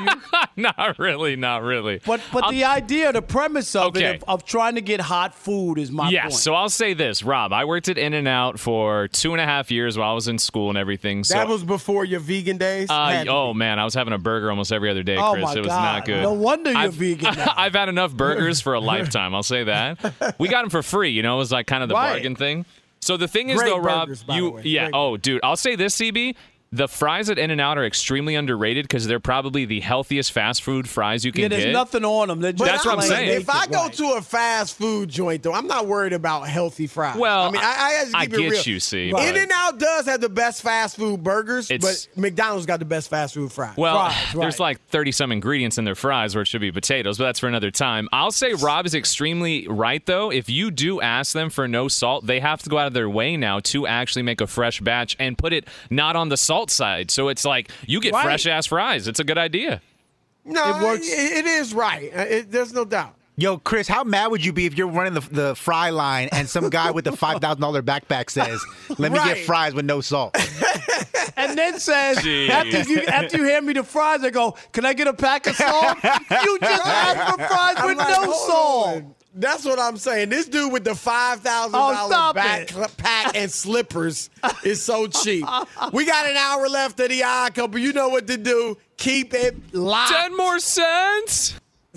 Not really. But the idea, the premise of it, of trying to get hot food is my point. Yes, so I'll say this, Rob. I worked at In-N-Out for 2.5 years while I was in school and everything. So, that was before your vegan days? Oh, man, I was having a burger almost every other day, Chris. Oh, my it was God. not good. No wonder you're vegan now. I've had enough burgers for a lifetime, I'll say that. We got them for free, it was like kind of the bargain thing. So the thing is, Great though, Rob, burgers, by the way. oh, dude, I'll say this, CB. The fries at In-N-Out are extremely underrated because they're probably the healthiest fast food fries you can get. There's nothing on them. That's what I'm saying. If I go to a fast food joint, though, I'm not worried about healthy fries. Well, I mean, I have to keep it real. get you, see. Right. In-N-Out does have the best fast food burgers, but McDonald's got the best fast food fries. Well, there's like 30-some ingredients in their fries where it should be potatoes, but that's for another time. I'll say Rob is extremely right, though. If you do ask them for no salt, they have to go out of their way now to actually make a fresh batch and put it not on the salt side. So it's like you get fresh-ass fries. It's a good idea. No, it works. It is right. There's no doubt. Yo, Chris, how mad would you be if you're running the fry line and some guy with the $5,000 backpack says, let me get fries with no salt? And then says, after you hand me the fries, I go, can I get a pack of salt? You just asked for fries with no salt. That's what I'm saying. This dude with the $5,000 backpack and slippers is so cheap. We got an hour left of the Odd Couple. You know what to do. Keep it locked. 10 more cents.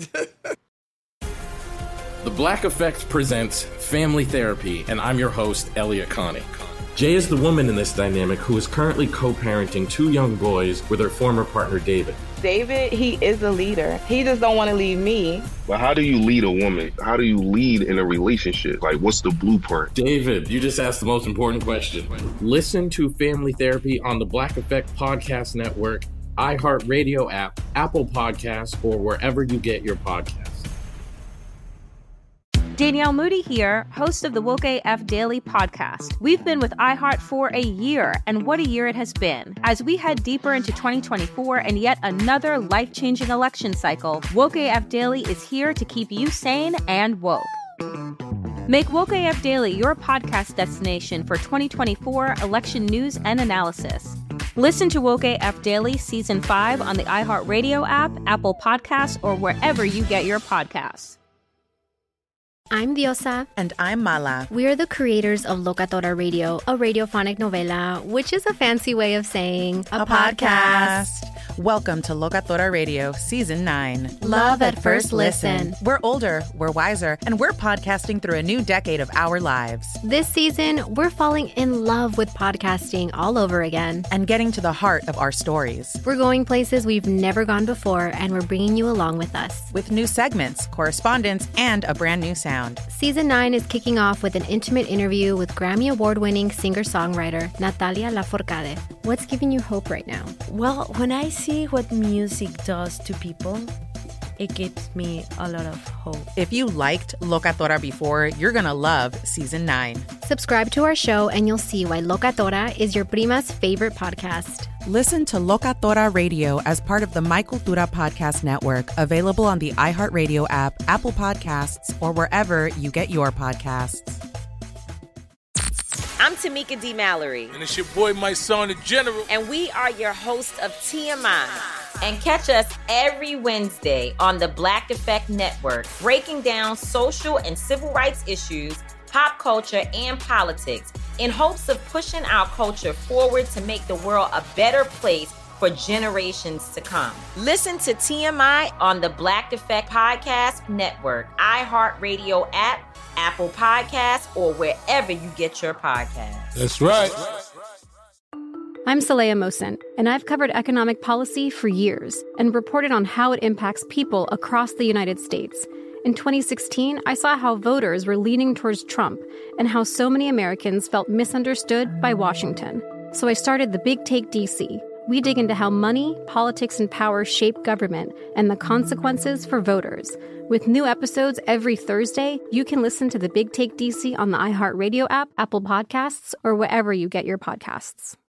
The Black Effect presents Family Therapy, and I'm your host, Elliot Connie. Jay is the woman in this dynamic who is currently co-parenting 2 young boys with her former partner, David. David, he is a leader. He just don't want to leave me. But how do you lead a woman? How do you lead in a relationship? Like, what's the blueprint? David, you just asked the most important question. Listen to Family Therapy on the Black Effect Podcast Network, iHeartRadio app, Apple Podcasts, or wherever you get your podcasts. Danielle Moody here, host of the Woke AF Daily podcast. We've been with iHeart for a year, and what a year it has been. As we head deeper into 2024 and yet another life-changing election cycle, Woke AF Daily is here to keep you sane and woke. Make Woke AF Daily your podcast destination for 2024 election news and analysis. Listen to Woke AF Daily Season 5 on the iHeartRadio app, Apple Podcasts, or wherever you get your podcasts. I'm Diosa. And I'm Mala. We are the creators of Locatora Radio, a radiophonic novela, which is a fancy way of saying a podcast. Welcome to Locatora Radio, Season 9. Love at first listen. We're older, we're wiser, and we're podcasting through a new decade of our lives. This season, we're falling in love with podcasting all over again. And getting to the heart of our stories. We're going places we've never gone before, and we're bringing you along with us. With new segments, correspondence, and a brand new sound. Season 9 is kicking off with an intimate interview with Grammy Award-winning singer-songwriter Natalia Lafourcade. What's giving you hope right now? Well, when I see what music does to people, it gives me a lot of hope. If you liked Locatora before, you're going to love Season 9. Subscribe to our show and you'll see why Locatora is your prima's favorite podcast. Listen to Locatora Radio as part of the My Cultura Podcast Network, available on the iHeartRadio app, Apple Podcasts, or wherever you get your podcasts. I'm Tamika D. Mallory. And it's your boy, my son, the General. And we are your hosts of TMI. And catch us every Wednesday on the Black Effect Network, breaking down social and civil rights issues, pop culture, and politics in hopes of pushing our culture forward to make the world a better place for generations to come. Listen to TMI on the Black Effect Podcast Network, iHeartRadio app, Apple Podcasts, or wherever you get your podcasts. That's right. I'm Saleha Mohsen, and I've covered economic policy for years and reported on how it impacts people across the United States. In 2016, I saw how voters were leaning towards Trump and how so many Americans felt misunderstood by Washington. So I started The Big Take DC. We dig into how money, politics, and power shape government and the consequences for voters. With new episodes every Thursday, you can listen to The Big Take DC on the iHeartRadio app, Apple Podcasts, or wherever you get your podcasts.